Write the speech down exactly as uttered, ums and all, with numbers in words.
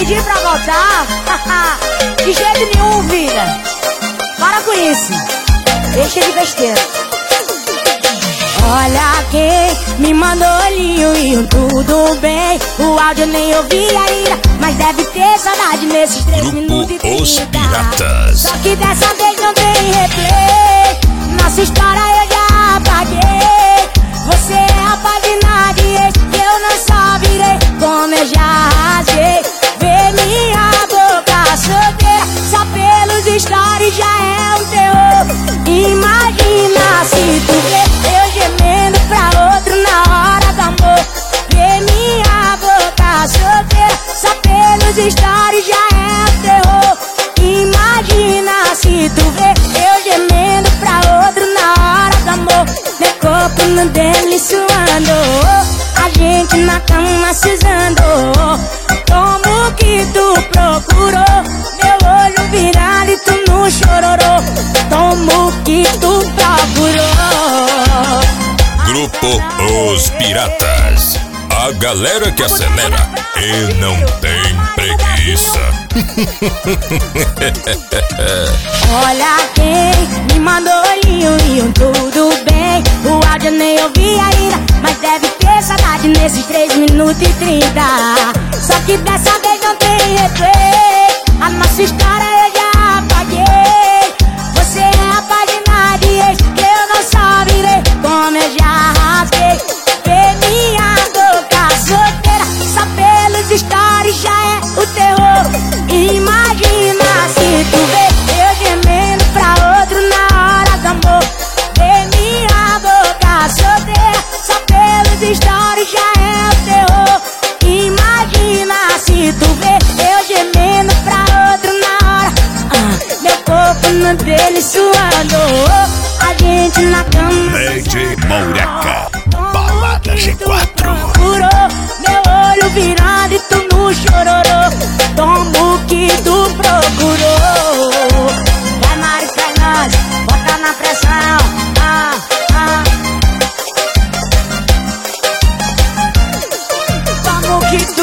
pedir pra voltar? De jeito nenhum, vida. Para com isso. Deixa de besteira. Olha quem me mandou olhinho e um tudo bem. O áudio nem ouvi ainda, mas deve ter saudade nesses três Grupo minutos e trinta. Os Piratas. Só que dessa vez não tem replay. Nossa história eu já apaguei. Você é a página de ex que eu não só virei, como eu já rasguei. Vê minha boca solteira, só pelos stories já é um terror. Imagina se tu vê eu gemendo pra outro na hora do amor. Vê minha boca solteira, só pelos stories já é um terror. Imagina se tu vê eu gemendo pra outro na hora do amor. Meu corpo no dele suando, a gente na cama se usando. Como que tu procurou? Meu olho virado e tu no chororô. Como que tu procurou? Grupo Os Piratas. A galera que acelera e não tem preguiça. Olha quem me mandou olhinho e um tudo bem. O áudio nem ouvi ainda, mas deve ter saudade nesses três minutos e trinta. Só que dessa vez não tem replay. A nossa história eu já apaguei. Você é a página de ex que eu não só virei, como eu já rasguei. Vê minha boca solteira, só pelos stories já é o terror. Imagina se tu vê eu gemendo pra outro na hora do amor. Vê minha boca solteira, só pelos stories já é o terror. Imagina se tu vê eu gemendo pra outro na hora. ah, Meu corpo no dele suando, a gente na cama. D J Moureca, Balada G quatro. Procurou, meu olho virado e tu no chororô. Como que tu procurou? Vai Mari Fernandes, bota na pressão. ah, ah. Como que tu